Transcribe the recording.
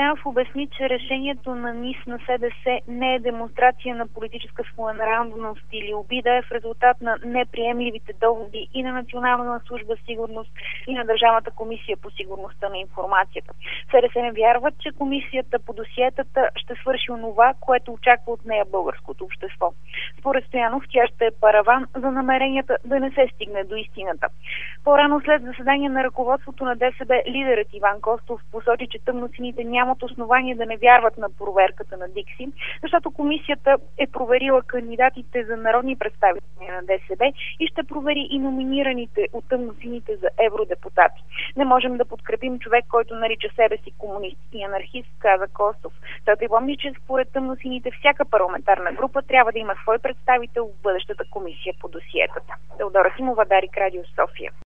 Стоянов обясни, че решението на НИС на СДС не е демонстрация на политическа своенравност или обида, е в резултат на неприемливите доводи и на Национална служба сигурност и на Държавната комисия по сигурността на информацията. СДС не вярват, че комисията по досиетата ще свърши онова, което очаква от нея българското общество. Според Стоянов, тя ще е параван за намеренията да не се стигне до истината. По-рано след заседание на ръководството на ДСБ, лидерът Иван Костов посочи, че тъмносините нямат основание да не вярват на проверката на Дикси, защото комисията е проверила кандидатите за народни представители на ДСБ и ще провери и номинираните от тъмносините за евродепутати. Не можем да подкрепим човек, който нарича себе си комунист и анархист, каза Костов. Той припомни, че според тъмносините всяка парламентарна група трябва да има свой представител в бъдещата комисия по досиетата. Теодора Симова, Дарик, Радио София.